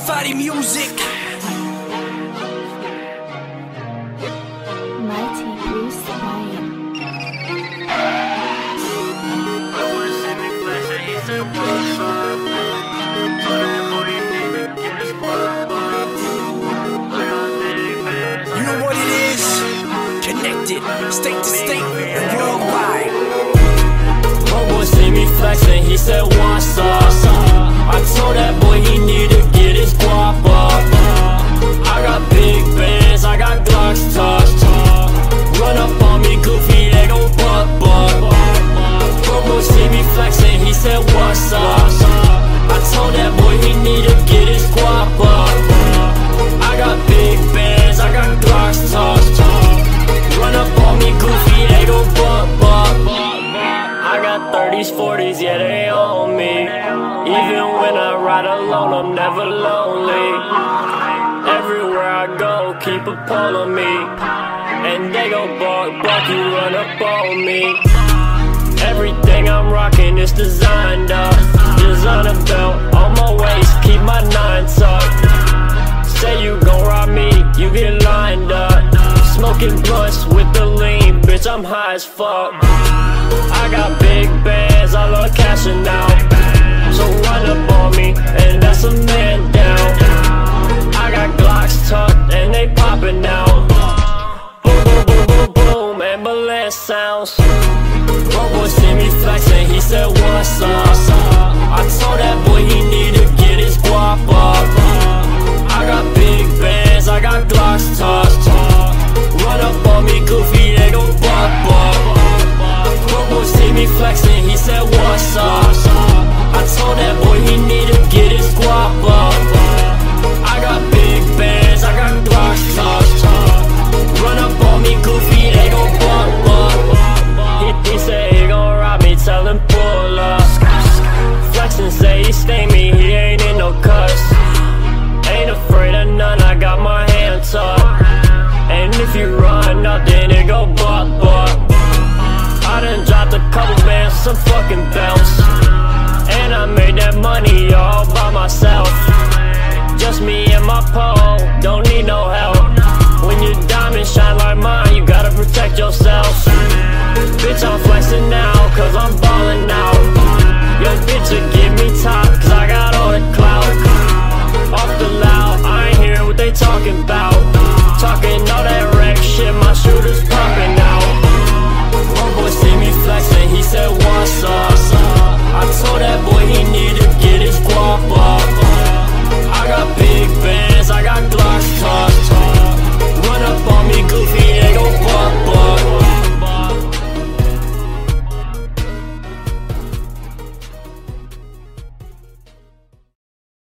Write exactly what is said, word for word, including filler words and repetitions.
Fari Music. Mighty Bruce Wayne. You know what it is? Connected, state to state, and worldwide. Homeboy see me flexing, he said what's up. I told that boy he need to get his guap up. I got big bands, I got Glocks touched. Run up on me goofy, they gon' buck buck. Homeboy see me flexing, he said what's up. I told that boy he need to get his guap up. I got big bands, I got Glocks touched. Run up on me goofy, they gon' buck buck. I got thirties, forties, yeah they on me. Even when I ride alone, I'm never lonely. Everywhere I go, keep a pole on me. And they gon' bark, bark, you run up on me. Everything I'm rocking is designed up. Designer belt on my waist, keep my nine tucked. Say you gon' rob me, you get lined up. Smoking blunts with the lean, bitch, I'm high as fuck. I got big bands, I love cashing out. So run up on me, and that's a man down. I got Glocks tucked, and they popping out. Boom, boom, boom, boom, boom, ambulance sounds. Homeboy see me flexing, he said what's up. I told that boy he need to get his guap up. I got big bands, I got Glocks touched. Run up on me goofy, they gon' buck buck. Homeboy see me flexing, he said what's up. I told that boy he need to get his guap up. I got big bands, I got Glocks touched. Run up on me goofy, they gon' buck buck. He, he said he gon' rob me, tell him pull up. Flexin' say he stain me, he ain't in no cuss. Ain't afraid of none, I got my hand tucked. And if you run up, then it go buck buck. I done dropped a couple bands, some fucking belts. And I made that money all by myself. Just me and my pole, don't need no help. When your diamonds shine like mine, you gotta protect yourself.